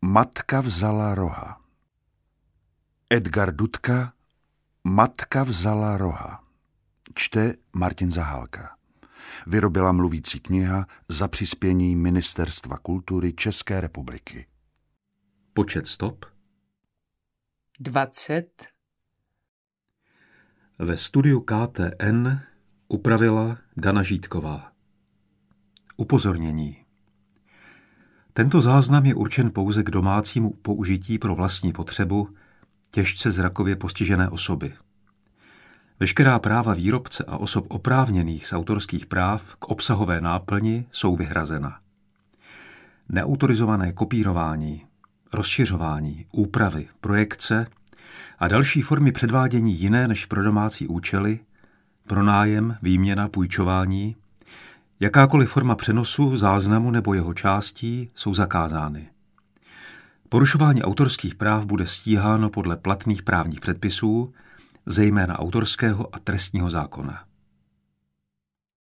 Matka vzala roha. Edgar Dudka, Matka vzala roha. Čte Martin Zahálka. Vyrobila mluvící kniha za přispění Ministerstva kultury České republiky. Počet stop 20. Ve studiu KTN upravila Dana Žítková. Upozornění. Tento záznam je určen pouze k domácímu použití pro vlastní potřebu těžce zrakově postižené osoby. Veškerá práva výrobce a osob oprávněných z autorských práv k obsahové náplni jsou vyhrazena. Neautorizované kopírování, rozšiřování, úpravy, projekce a další formy předvádění jiné než pro domácí účely, pronájem, výměna, půjčování, jakákoliv forma přenosu, záznamu nebo jeho částí jsou zakázány. Porušování autorských práv bude stíháno podle platných právních předpisů, zejména autorského a trestního zákona.